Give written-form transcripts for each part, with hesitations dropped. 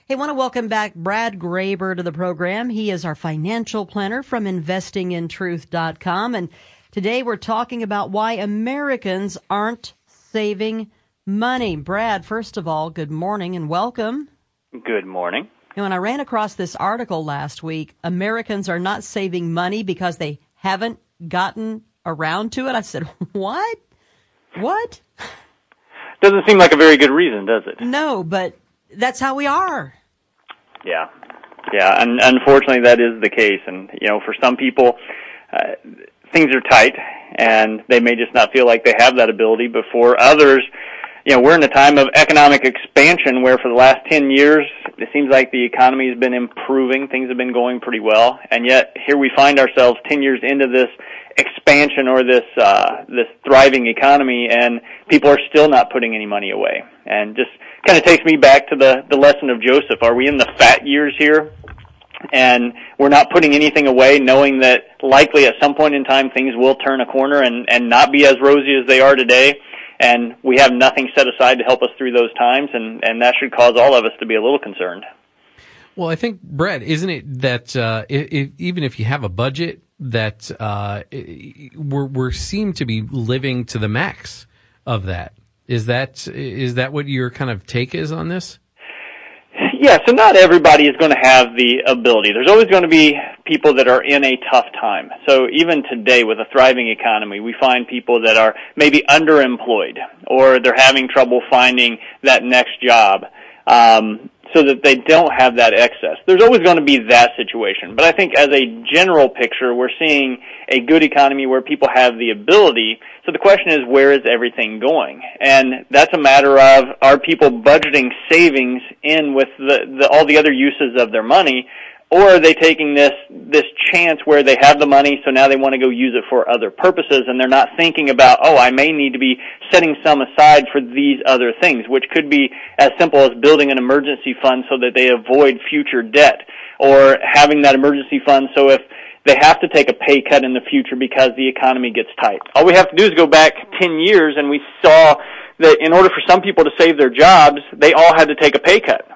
Hey, want to welcome back Brad Graber to the program. He is our financial planner from investingintruth.com. And today we're talking about why Americans aren't saving money. Brad, first of all, good morning and welcome. Good morning. And when I ran across this article last week, Americans are not saving money because they haven't gotten around to it, I said, what? What? Doesn't seem like a very good reason, does it? No, but that's how we are. Yeah, and unfortunately that is the case. And, for some people, things are tight, and they may just not feel like they have that ability. But for others, we're in a time of economic expansion where for the last 10 years, it seems like the economy has been improving. Things have been going pretty well. And yet here we find ourselves 10 years into this expansion or this thriving economy, and people are still not putting any money away. And just kind of takes me back to the lesson of Joseph. Are we in the fat years here? And we're not putting anything away, knowing that likely at some point in time things will turn a corner and not be as rosy as they are today. And we have nothing set aside to help us through those times, and that should cause all of us to be a little concerned. Well, I think, Brad, isn't it that even if you have a budget, that we seem to be living to the max of that? Is that what your kind of take is on this? Yeah, so not everybody is going to have the ability. There's always going to be people that are in a tough time. So even today with a thriving economy, we find people that are maybe underemployed or they're having trouble finding that next job so that they don't have that excess. There's always going to be that situation. But I think as a general picture, we're seeing a good economy where people have the ability. So the question is, where is everything going? And that's a matter of, are people budgeting savings in with all the other uses of their money, or are they taking this chance where they have the money, so now they want to go use it for other purposes, and they're not thinking about, I may need to be setting some aside for these other things, which could be as simple as building an emergency fund so that they avoid future debt, or having that emergency fund so if they have to take a pay cut in the future because the economy gets tight. All we have to do is go back 10 years, and we saw that in order for some people to save their jobs, they all had to take a pay cut.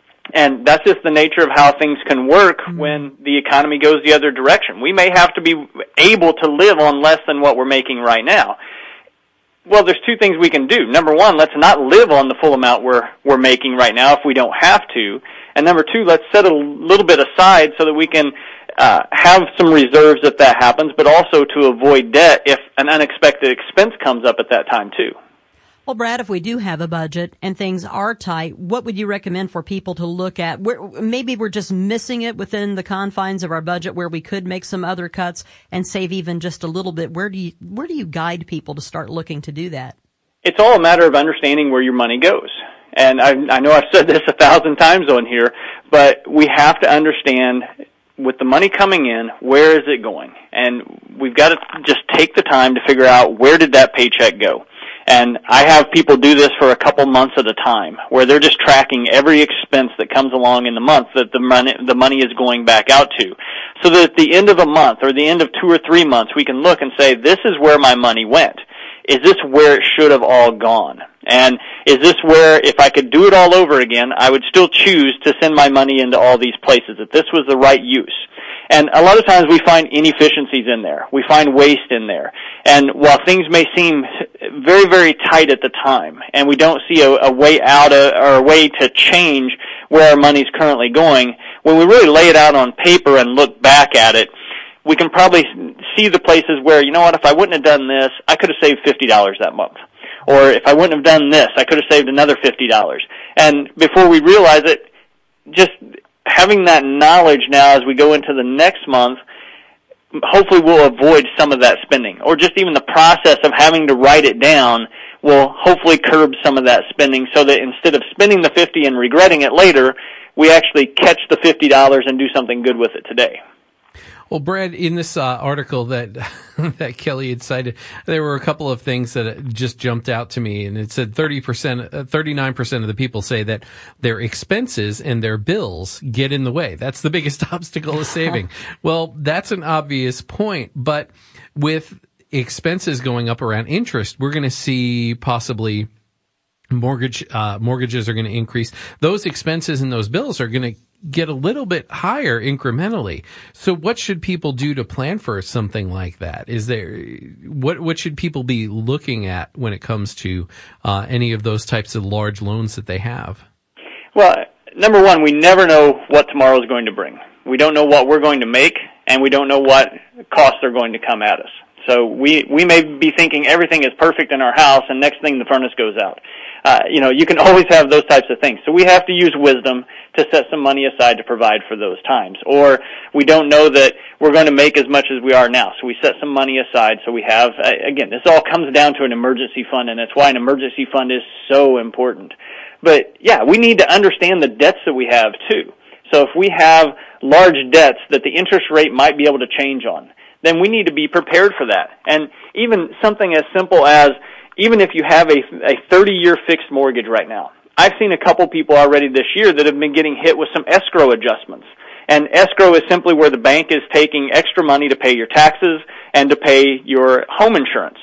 And that's just the nature of how things can work when the economy goes the other direction. We may have to be able to live on less than what we're making right now. Well, there's two things we can do. Number one, let's not live on the full amount we're making right now if we don't have to. And number two, let's set a little bit aside so that we can have some reserves if that happens, but also to avoid debt if an unexpected expense comes up at that time too. Well, Brad, if we do have a budget and things are tight, what would you recommend for people to look at? Maybe we're just missing it within the confines of our budget where we could make some other cuts and save even just a little bit. Where do you guide people to start looking to do that? It's all a matter of understanding where your money goes. And I know I've said this 1,000 times on here, but we have to understand with the money coming in, where is it going? And we've got to just take the time to figure out where did that paycheck go. And I have people do this for a couple months at a time, where they're just tracking every expense that comes along in the month that the money is going back out to. So that at the end of a month or the end of 2 or 3 months, we can look and say, this is where my money went. Is this where it should have all gone? And is this where, if I could do it all over again, I would still choose to send my money into all these places, that this was the right use? And a lot of times we find inefficiencies in there. We find waste in there. And while things may seem very, very tight at the time, and we don't see a way out or a way to change where our money's currently going, when we really lay it out on paper and look back at it, we can probably see the places where, if I wouldn't have done this, I could have saved $50 that month. Or if I wouldn't have done this, I could have saved another $50. And before we realize it, just having that knowledge now as we go into the next month, hopefully we'll avoid some of that spending. Or just even the process of having to write it down will hopefully curb some of that spending so that instead of spending the $50 and regretting it later, we actually catch the $50 and do something good with it today. Well, Brad, in this article that Kelly had cited, there were a couple of things that just jumped out to me, and it said 39% of the people say that their expenses and their bills get in the way. That's the biggest obstacle to saving. Well, that's an obvious point, but with expenses going up around interest, we're going to see possibly mortgages are going to increase. Those expenses and those bills are going to get a little bit higher incrementally. So what should people do to plan for something like that? What should people be looking at when it comes to any of those types of large loans that they have? Well, number one, we never know what tomorrow is going to bring. We don't know what we're going to make, and we don't know what costs are going to come at us. So we may be thinking everything is perfect in our house, and next thing the furnace goes out. You can always have those types of things. So we have to use wisdom to set some money aside to provide for those times. Or we don't know that we're going to make as much as we are now, so we set some money aside so we have, again, this all comes down to an emergency fund, and that's why an emergency fund is so important. But, yeah, we need to understand the debts that we have, too. So if we have large debts that the interest rate might be able to change on, then we need to be prepared for that. And even something as simple as, even if you have a 30-year fixed mortgage right now, I've seen a couple people already this year that have been getting hit with some escrow adjustments. And escrow is simply where the bank is taking extra money to pay your taxes and to pay your home insurance.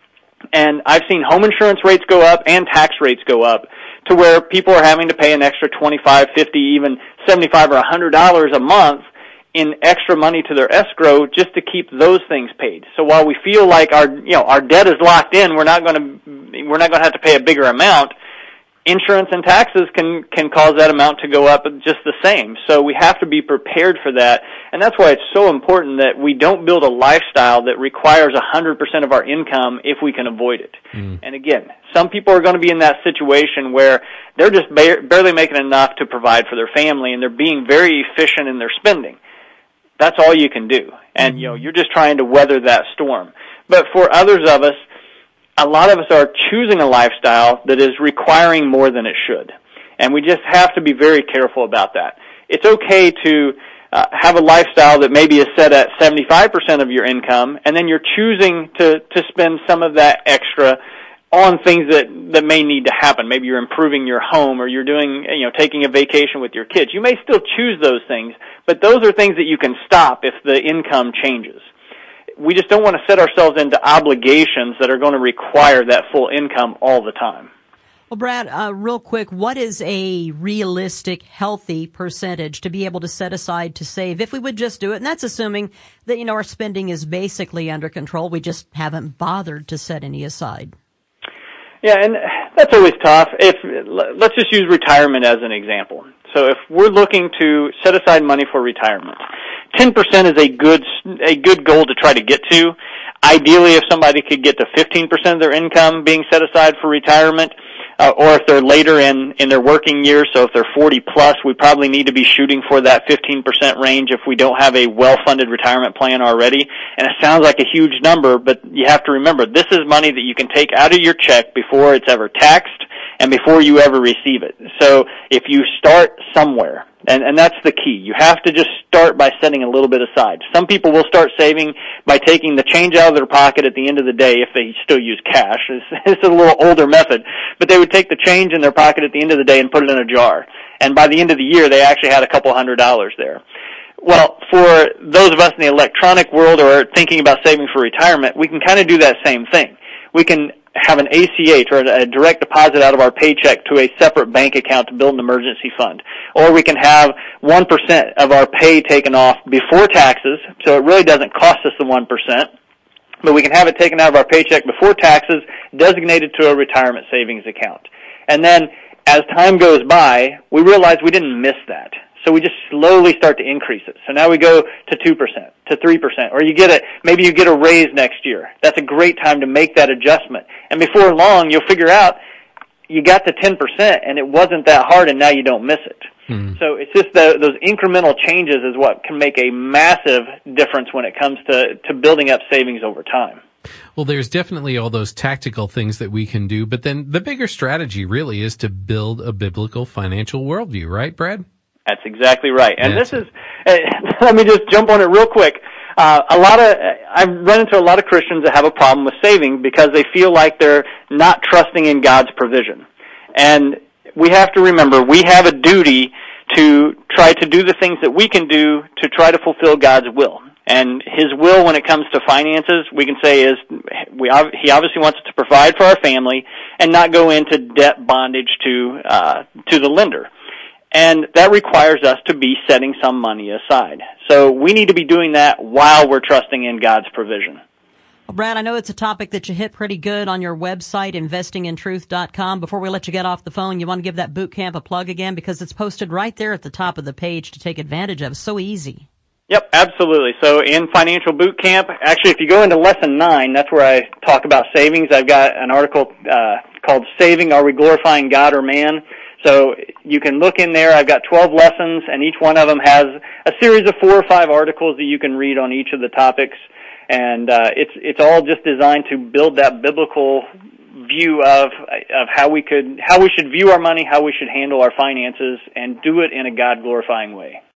And I've seen home insurance rates go up and tax rates go up to where people are having to pay an extra $25, $50, even $75 or $100 a month in extra money to their escrow just to keep those things paid. So while we feel like our debt is locked in, we're not going to have to pay a bigger amount. Insurance and taxes can cause that amount to go up just the same. So we have to be prepared for that. And that's why it's so important that we don't build a lifestyle that requires 100% of our income if we can avoid it. And again, some people are going to be in that situation where they're just barely making enough to provide for their family, and they're being very efficient in their spending. That's all you can do. And, you're just trying to weather that storm. But for others of us, a lot of us are choosing a lifestyle that is requiring more than it should. And we just have to be very careful about that. It's okay to have a lifestyle that maybe is set at 75% of your income, and then you're choosing to spend some of that extra on things that may need to happen. Maybe you're improving your home, or you're doing, taking a vacation with your kids. You may still choose those things, but those are things that you can stop if the income changes. We just don't want to set ourselves into obligations that are going to require that full income all the time. Well, Brad, real quick, what is a realistic, healthy percentage to be able to set aside to save if we would just do it? And that's assuming that, our spending is basically under control. We just haven't bothered to set any aside. Yeah, and that's always tough. Let's just use retirement as an example. So if we're looking to set aside money for retirement, 10% is a good goal to try to get to. Ideally, if somebody could get to 15% of their income being set aside for retirement, or if they're later in their working years, so if they're 40 plus, we probably need to be shooting for that 15% range if we don't have a well-funded retirement plan already. And it sounds like a huge number, but you have to remember, this is money that you can take out of your check before it's ever taxed and before you ever receive it. So if you start somewhere, and that's the key. You have to just start by setting a little bit aside. Some people will start saving by taking the change out of their pocket at the end of the day if they still use cash. It's a little older method. But they would take the change in their pocket at the end of the day and put it in a jar. And by the end of the year, they actually had a couple $100 there. Well, for those of us in the electronic world or thinking about saving for retirement, we can kind of do that same thing. We can have an ACH or a direct deposit out of our paycheck to a separate bank account to build an emergency fund. Or we can have 1% of our pay taken off before taxes, so it really doesn't cost us the 1%, but we can have it taken out of our paycheck before taxes, designated to a retirement savings account. And then as time goes by, we realize we didn't miss that. So we just slowly start to increase it. So now we go to 2%, to 3%, or maybe you get a raise next year. That's a great time to make that adjustment. And before long, you'll figure out you got to 10% and it wasn't that hard and now you don't miss it. So it's just those incremental changes is what can make a massive difference when it comes to building up savings over time. Well, there's definitely all those tactical things that we can do, but then the bigger strategy really is to build a biblical financial worldview, right, Brad? That's exactly right. And this is, let me just jump on it real quick. I've run into a lot of Christians that have a problem with saving because they feel like they're not trusting in God's provision. And we have to remember, we have a duty to try to do the things that we can do to try to fulfill God's will. And his will when it comes to finances, we can say is he obviously wants us to provide for our family and not go into debt bondage to the lender. And that requires us to be setting some money aside. So we need to be doing that while we're trusting in God's provision. Well, Brad, I know it's a topic that you hit pretty good on your website, investingintruth.com. Before we let you get off the phone, you want to give that boot camp a plug again because it's posted right there at the top of the page to take advantage of. It's so easy. Yep, absolutely. So in Financial Boot Camp, actually if you go into Lesson 9, that's where I talk about savings. I've got an article called Saving, Are We Glorifying God or Man? So you can look in there. I've got 12 lessons, and each one of them has a series of 4 or 5 articles that you can read on each of the topics. And it's all just designed to build that biblical view of how we should view our money, how we should handle our finances, and do it in a God-glorifying way.